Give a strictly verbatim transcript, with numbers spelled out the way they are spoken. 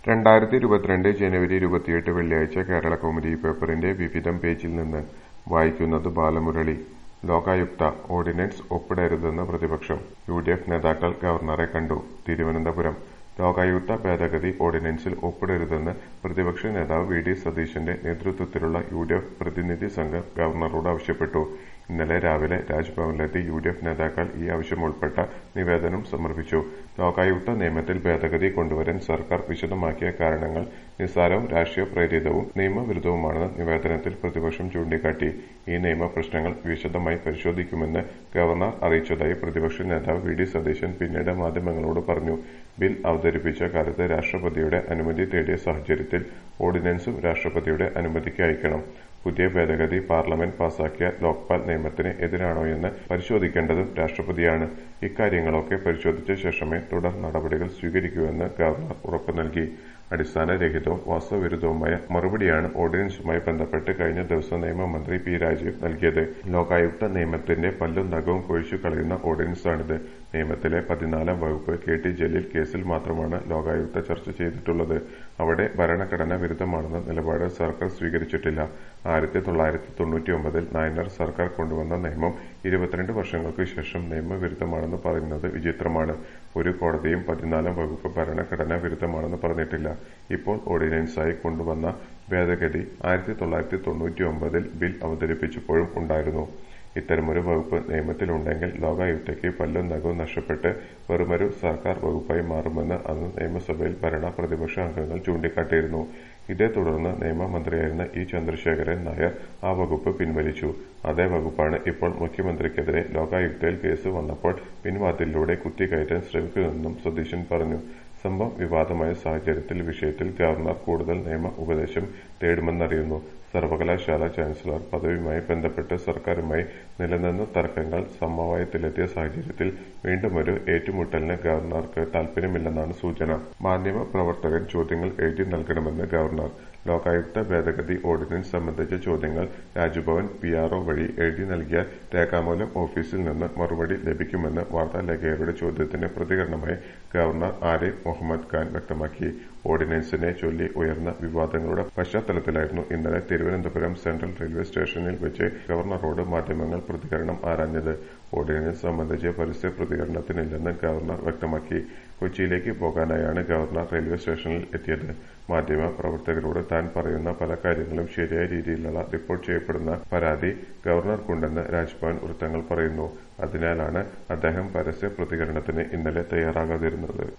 രണ്ടായിരത്തി ഇരുപത്തിരണ്ട് ജനുവരി ഇരുപത്തിയെട്ട് വെള്ളിയാഴ്ച കേരളകൗമുദി പേപ്പറിന്റെ വിവിധം പേജിൽ നിന്ന് വായിക്കുന്നത് ബാലമുരളി. ലോകായുക്ത ഓർഡിനൻസ് ഒപ്പിടരുതെന്ന് പ്രതിപക്ഷം. യു ഡി എഫ് നേതാക്കൾ ഗവർണറെ കണ്ടു. തിരുവനന്തപുരം ലോകായുക്ത ഭേദഗതി ഓർഡിനൻസിൽ ഒപ്പിടരുതെന്ന് പ്രതിപക്ഷ നേതാവ് വി ഡി സതീശന്റെ നേതൃത്വത്തിലുള്ള യു ഡി എഫ് പ്രതിനിധി സംഘം ഗവർണറോട് ആവശ്യപ്പെട്ടു. ഇന്നലെ രാവിലെ രാജ്ഭവനിലെത്തി യു ഡി എഫ് നേതാക്കൾ ഈ ആവശ്യമുൾപ്പെട്ട നിവേദനം സമർപ്പിച്ചു. ലോകായുക്ത നിയമത്തിൽ ഭേദഗതി കൊണ്ടുവരാൻ സർക്കാർ വിശദമാക്കിയ കാരണങ്ങൾ നിസ്സാരവും രാഷ്ട്രീയ പ്രേരിതവും നിയമവിരുദ്ധവുമാണെന്ന് നിവേദനത്തിൽ പ്രതിപക്ഷം ചൂണ്ടിക്കാട്ടി. ഈ നിയമ പ്രശ്നങ്ങൾ വിശദമായി പരിശോധിക്കുമെന്ന് ഗവർണർ അറിയിച്ചതായി പ്രതിപക്ഷ നേതാവ് വി ഡി സതീശൻ പിന്നീട് മാധ്യമങ്ങളോട് പറഞ്ഞു. ബിൽ അവതരിപ്പിച്ച കാലത്ത് രാഷ്ട്രപതിയുടെ അനുമതി തേടിയ സാഹചര്യത്തിൽ ഓർഡിനൻസും രാഷ്ട്രപതിയുടെ അനുമതിക്ക് അയക്കണം. പുതിയ ഭേദഗതി പാർലമെന്റ് പാസാക്കിയ ലോക്പാൽ നിയമത്തിന് എതിരാണോയെന്ന് പരിശോധിക്കേണ്ടതും രാഷ്ട്രപതിയാണ്. ഇക്കാര്യങ്ങളൊക്കെ പരിശോധിച്ച ശേഷമേ തുടർ നടപടികൾ സ്വീകരിക്കൂവെന്ന് ഗവർണർ ഉറപ്പു നൽകി. അടിസ്ഥാനരഹിതവും വാസ്തവവിരുദ്ധവുമായ മറുപടിയാണ് ഓർഡിനൻസുമായി ബന്ധപ്പെട്ട് കഴിഞ്ഞ ദിവസം നിയമമന്ത്രി പി രാജീവ് നൽകിയത്. ലോകായുക്ത നിയമത്തിന്റെ പല്ലും നഖവും കൊഴിച്ചു കളയുന്ന ഓർഡിനൻസാണിത്. നിയമത്തിലെ പതിനാലാം വകുപ്പ് കെ ടി ജലീൽ കേസിൽ മാത്രമാണ് ലോകായുക്ത ചർച്ച ചെയ്തിട്ടുള്ളത്. അവിടെ ഭരണഘടനാ വിരുദ്ധമാണെന്ന നിലപാട് സർക്കാർ സ്വീകരിച്ചിട്ടില്ല. ആയിരത്തി തൊള്ളായിരത്തി തൊണ്ണൂറ്റി ഒമ്പതിൽ നായനാർ സർക്കാർ കൊണ്ടുവന്ന നിയമം ഇരുപത്തിരണ്ട് വർഷങ്ങൾക്ക് ശേഷം നിയമവിരുദ്ധമാണെന്ന് പറയുന്നത് വിചിത്രമാണ്. ഒരു കോടതിയും പതിനാലാം വകുപ്പ് ഭരണഘടനാ വിരുദ്ധമാണെന്ന് പറഞ്ഞിട്ടില്ല. ഇപ്പോൾ ഓർഡിനൻസായി കൊണ്ടുവന്ന ഭേദഗതി ആയിരത്തി തൊള്ളായിരത്തി തൊണ്ണൂറ്റി ഒമ്പതിൽ ബിൽ അവതരിപ്പിച്ചപ്പോഴും ഉണ്ടായിരുന്നു. ഇത്തരമൊരു വകുപ്പ് നിയമത്തിലുണ്ടെങ്കിൽ ലോകായുക്തയ്ക്ക് പല്ലും നഖവും നഷ്ടപ്പെട്ട് വെറുമൊരു സർക്കാർ വകുപ്പായി മാറുമെന്ന് അന്ന് നിയമസഭയിൽ ഭരണ പ്രതിപക്ഷ അംഗങ്ങൾ ചൂണ്ടിക്കാട്ടിയിരുന്നു. ഇതേ തുടർന്ന് നിയമമന്ത്രിയായിരുന്ന ഇ ചന്ദ്രശേഖരൻ നായർ ആ വകുപ്പ് പിൻവലിച്ചു. അതേ വകുപ്പാണ് ഇപ്പോൾ മുഖ്യമന്ത്രിക്കെതിരെ ലോകായുക്തയിൽ കേസ് വന്നപ്പോൾ പിൻവാതിലിലൂടെ കുത്തിക്കയറ്റാൻ ശ്രമിക്കുന്നതെന്നും സതീശൻ പറഞ്ഞു. സംഭവം വിവാദമായ സാഹചര്യത്തിൽ വിഷയത്തിൽ ഗവർണർ കൂടുതൽ നിയമ ഉപദേശം തേടുമെന്നറിയുന്നു. സർവകലാശാല ചാൻസലർ പദവിയുമായി ബന്ധപ്പെട്ട് സർക്കാരുമായി നിലനിന്ന തർക്കങ്ങൾ സമവായത്തിലെത്തിയ സാഹചര്യത്തിൽ വീണ്ടുമൊരു ഏറ്റുമുട്ടലിന് ഗവർണർക്ക് താൽപര്യമില്ലെന്നാണ് സൂചന. മാധ്യമ പ്രവർത്തകൻ ചോദ്യങ്ങൾ എഴുതി നൽകണമെന്ന് ഗവർണർ. ലോകായുക്ത ഭേദഗതി ഓർഡിനൻസ് സംബന്ധിച്ച ചോദ്യങ്ങൾ രാജ്ഭവൻ പി ആർ ഒ വഴി എഴുതി നൽകിയാൽ രേഖാമൂലം ഓഫീസിൽ നിന്ന് മറുപടി ലഭിക്കുമെന്ന് വാർത്താലേഖകരുടെ ചോദ്യത്തിന് പ്രതികരണമായി ഗവർണർ ആരിഫ് മുഹമ്മദ് ഖാൻ വ്യക്തമാക്കി. ഓർഡിനൻസിനെ ചൊല്ലി ഉയർന്ന വിവാദങ്ങളുടെ പശ്ചാത്തലത്തിലായിരുന്നു ഇന്നലെ തിരുവനന്തപുരം സെൻട്രൽ റെയിൽവേ സ്റ്റേഷനിൽ വെച്ച് ഗവർണറോട് മാധ്യമങ്ങൾ പ്രതികരണം ആരാഞ്ഞത്. ഓർഡിനൻസ് സംബന്ധിച്ച് പരസ്യ പ്രതികരണത്തിനില്ലെന്ന് ഗവർണർ വ്യക്തമാക്കി. കൊച്ചിയിലേക്ക് പോകാനായാണ് ഗവർണർ റെയിൽവേ സ്റ്റേഷനിൽ എത്തിയത്. മാധ്യമ പ്രവർത്തകരോട് താൻ പറയുന്ന പല കാര്യങ്ങളും ശരിയായ രീതിയിലുള്ള റിപ്പോർട്ട് ചെയ്യപ്പെടുന്ന പരാതി ഗവർണർക്കുണ്ടെന്ന് രാജ്ഭവൻ വൃത്തങ്ങൾ പറയുന്നു. അതിനാലാണ് അദ്ദേഹം പരസ്യ പ്രതികരണത്തിന് ഇന്നലെ തയ്യാറാകാതിരുന്നത്.